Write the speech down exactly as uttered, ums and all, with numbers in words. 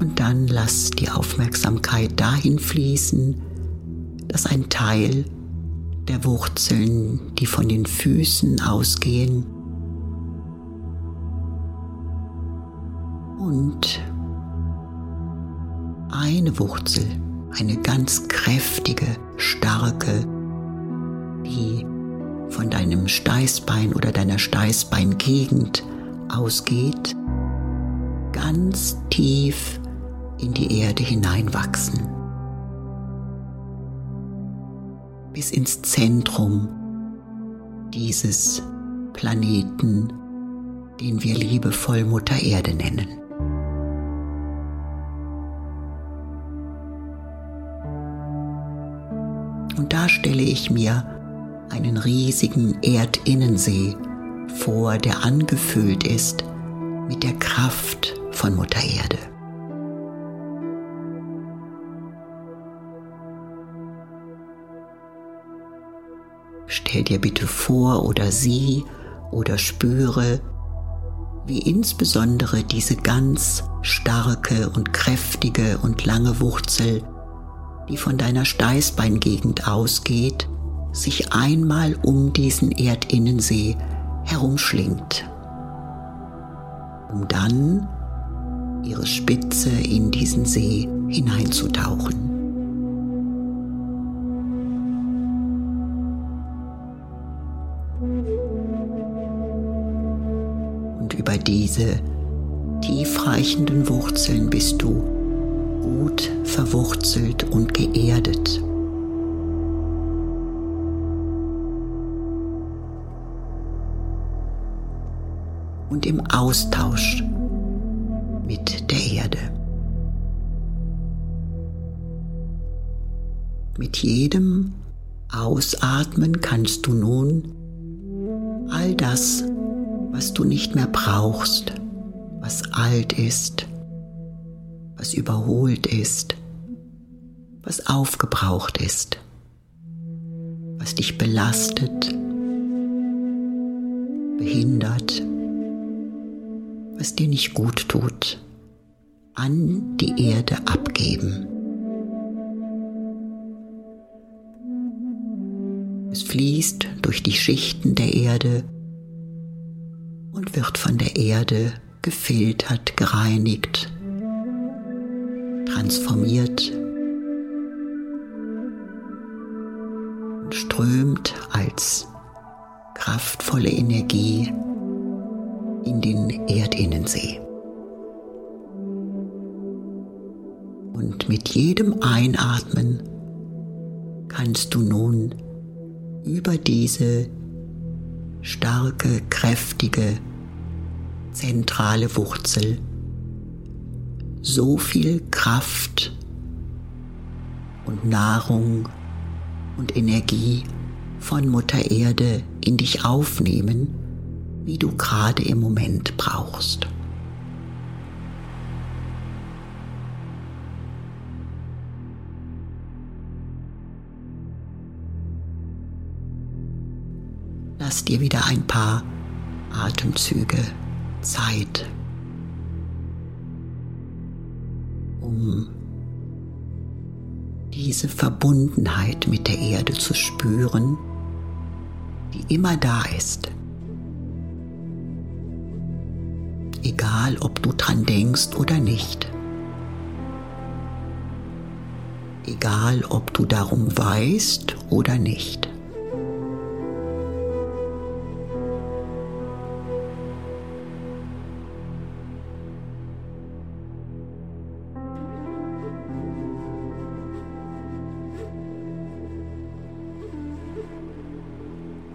Und dann lass die Aufmerksamkeit dahin fließen, dass ein Teil der Wurzeln, die von den Füßen ausgehen, und eine Wurzel, eine ganz kräftige, starke, die von deinem Steißbein oder deiner Steißbeingegend ausgeht, ganz tief in die Erde hineinwachsen, bis ins Zentrum dieses Planeten, den wir liebevoll Mutter Erde nennen. Und da stelle ich mir einen riesigen Erdinnensee vor, der angefüllt ist mit der Kraft von Mutter Erde. Stell dir bitte vor oder sieh oder spüre, wie insbesondere diese ganz starke und kräftige und lange Wurzel, die von deiner Steißbeingegend ausgeht, sich einmal um diesen Erdinnensee herumschlingt, um dann ihre Spitze in diesen See hineinzutauchen. Und über diese tiefreichenden Wurzeln bist du gut verwurzelt und geerdet. Und im Austausch mit der Erde. Mit jedem Ausatmen kannst du nun all das, was du nicht mehr brauchst, was alt ist, was überholt ist, was aufgebraucht ist, was dich belastet, behindert, was dir nicht gut tut, an die Erde abgeben. Es fließt durch die Schichten der Erde und wird von der Erde gefiltert, gereinigt, transformiert und strömt als kraftvolle Energie in den Erdinnensee. Und mit jedem Einatmen kannst du nun über diese starke, kräftige, zentrale Wurzel so viel Kraft und Nahrung und Energie von Mutter Erde in dich aufnehmen, wie du gerade im Moment brauchst. Lass dir wieder ein paar Atemzüge Zeit, um diese Verbundenheit mit der Erde zu spüren, die immer da ist. Egal, ob du dran denkst oder nicht. Egal, ob du darum weißt oder nicht.